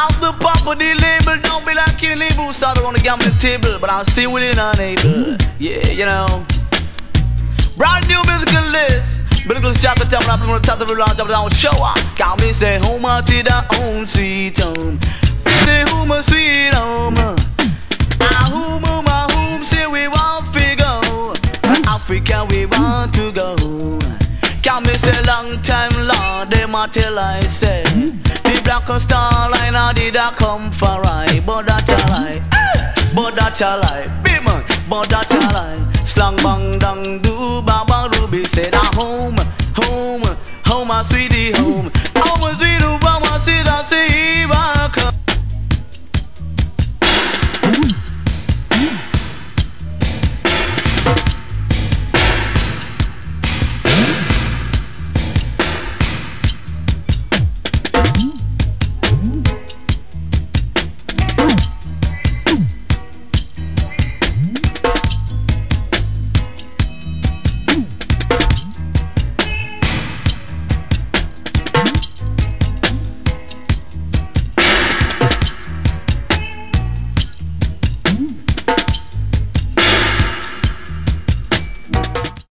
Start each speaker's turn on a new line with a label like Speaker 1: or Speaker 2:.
Speaker 1: Out the pop of the label, don't be like you label. Started on the gambling table, but I'm still willing unable. Yeah, you know. Brand new musical list. Musical shot the temple, I'm gonna top the launch of the show. Got me say home to the home sweet home. Say home sweet home. My home say we want to go. Africa we want to go. Can me say long time Lord, them a tell I say the black and star line did a come for I. But that's a lie, but that's a lie, big man, but that's a lie. Slang bang dang do baba ruby said a home, home, home a sweetie home.